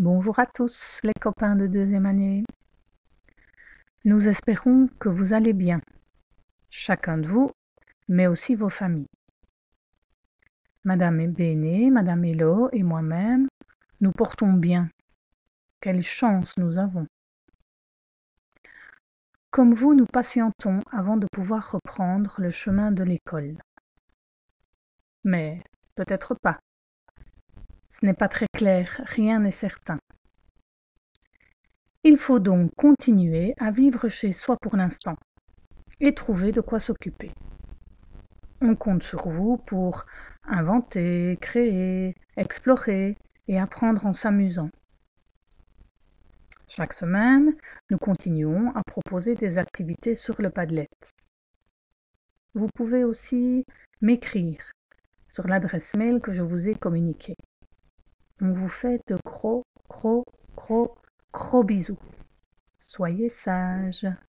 Bonjour à tous les copains de deuxième année. Nous espérons que vous allez bien, chacun de vous, mais aussi vos familles. Madame Béné, Madame Hello et moi-même, nous portons bien. Quelle chance nous avons. Comme vous, nous patientons avant de pouvoir reprendre le chemin de l'école. Mais peut-être pas. Ce n'est pas très clair, rien n'est certain. Il faut donc continuer à vivre chez soi pour l'instant et trouver de quoi s'occuper. On compte sur vous pour inventer, créer, explorer et apprendre en s'amusant. Chaque semaine, nous continuons à proposer des activités sur le Padlet. Vous pouvez aussi m'écrire sur l'adresse mail que je vous ai communiquée. On vous fait de gros bisous. Soyez sages.